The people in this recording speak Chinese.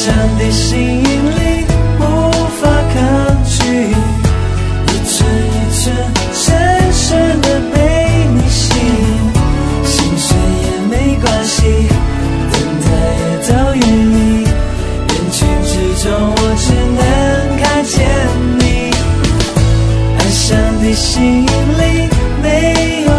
上的吸引力无法抗拒，一寸一寸深深的被你吸引，心碎也没关系，等待也都愿意，人群之中我只能看见你，爱上的吸引力没有